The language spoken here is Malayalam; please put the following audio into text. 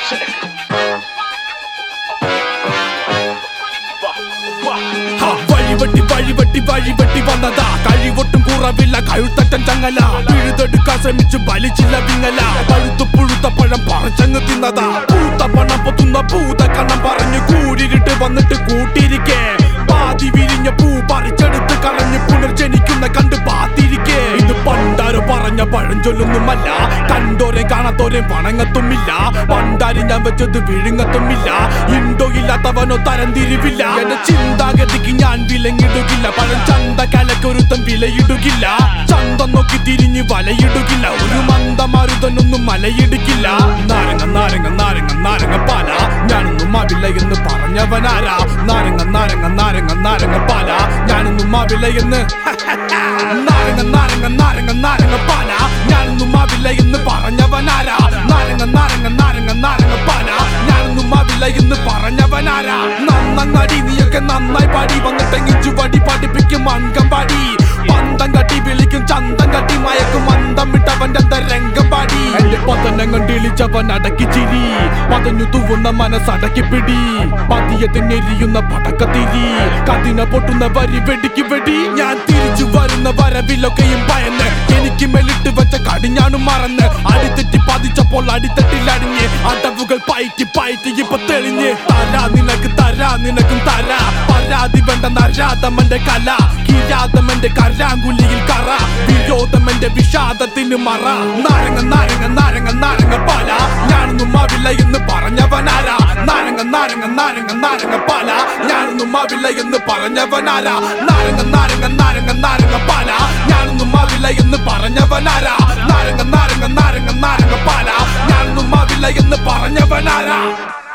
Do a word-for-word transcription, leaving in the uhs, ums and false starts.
music. വഴിവെട്ടി വഴിവെട്ടി വഴിവെട്ടി വന്നതാ കഴിവൊട്ടും കുറവില്ല കഴുത്തട്ടൻ ചങ്ങല പിഴുതെടുക്കാൻ ശ്രമിച്ചു വലിച്ചില്ല വിങ്ങല പഴുത്തു പുഴുത്ത പഴം പറിച്ചങ്ങ് തിന്നതാ പൂത്ത പണം പൊത്തുന്ന പൂത കണ്ണം പറഞ്ഞു കൂടിയിട്ട് വന്നിട്ട് കൂട്ടിരിക്കേ പാതി വിരിഞ്ഞ പൂ പറിച്ചെടുത്ത് കളഞ്ഞ് പുനർജനിക്കുന്ന കണ്ട് പാത്തിരിക്കേ ഇത് പണ്ടാരോ പറഞ്ഞ പഴഞ്ചൊല്ലൊന്നുമല്ല കണ്ടോരെ കാണാത്തോരെ വണങ്ങത്തുമില്ല പണ്ടാരി ഞാൻ വെച്ചത് വിഴുങ്ങത്തുമില്ല ഇണ്ടോ ഇല്ലാത്തവനോ തരംതിരിവില്ല എന്റെ ചിന്താഗതിക്ക് ഞാൻ വിലങ്ങിടുകില്ല പഴം ചന്ത കലക്കൊരുത്തം വിലയിടുകില്ല ചന്തം നോക്കി തിരിഞ്ഞ് വലയിടുകില്ല ഒരു മന്ദമരുതനൊന്നും മലയിടുകില്ല നാരങ്ങ നാരങ്ങ നാരങ്ങ നാരങ്ങ പാല ഞാനൊന്നും ആവില്ല എന്ന് പറഞ്ഞവനാരാ നാരങ്ങ നാരങ്ങ നാരങ്ങ നാരങ്ങ പാല ഞാനൊന്നും ആവില്ല എന്ന് നാരങ്ങ നാരങ്ങ നാരങ്ങ നാരങ്ങ പാല ഞാനൊന്നും ആവില്ല എന്ന് പറഞ്ഞവനാരാ നാരങ്ങ നാരങ്ങ നാരങ്ങ നാരങ്ങ പാല ഞാനൊന്നും ആവില്ല എന്ന് പറഞ്ഞവനാരാ നന്നങ്ങടി നീയൊക്കെ നന്നായി പാടി വന്നിട്ടെങ്കിൽ ചുവടി പഠിപ്പിക്കും അംഗം പാടി പന്തം കട്ടി വിളിക്കും ചന്തം കട്ടി മയക്കും മന്ദം വിട്ടവന്റെ രംഗം പാടി എന്റെ പതനം കണ്ടിളിച്ചവൻ അടക്കി ചിരി പതഞ്ഞു തൂവുന്ന മനസ്സടക്കി പിടി പതിയത്തിനെരിയുന്ന പടക്കത്തിരി കതിന പൊട്ടുന്ന വരി വെടിക്ക് വെടി ഞാൻ തിരിച്ചു വരുന്ന വരവിലൊക്കെയും ഭയന്ന് എനിക്ക് മേലിട്ട് വെച്ച കടിഞ്ഞാണും മറന്ന് അടിത്തെറ്റി പതിച്ചപ്പോൾ അടിത്തട്ടിൽ അടിഞ്ഞ് അടവുകൾ പയറ്റി പയറ്റി ഇപ്പൊ തെളിഞ്ഞ് തരാ നിനക്ക് തരാ നിനക്കും തരാ പരാതി വേണ്ട നരാതമന്റെ കല കിരാതമന്റെ കരാങ്കുലിയിൽ കറ വിരോധമന്റെ വിഷാദത്തിന് മറ നാരങ്ങ നാരങ്ങ നാരങ്ങ നാരങ്ങ പാല ഞാനൊന്നും ആവില്ല എന്ന് പറഞ്ഞവനാരാ നാരങ്ങ നാരങ്ങ നാരങ്ങ നാരങ്ങ പാല ഞാനൊന്നും ആവില്ല എന്ന് പറഞ്ഞവനാരാ നാരങ്ങ നാരങ്ങ നാരങ്ങ നാരങ്ങ പാല ഞാനൊന്നും ആവില്ല എന്ന് പറഞ്ഞവനാരാ നാരങ്ങ നാരങ്ങ നാരങ്ങ നാരങ്ങ പാല ഞാനൊന്നും ആവില്ല എന്ന് പറഞ്ഞവനാരാ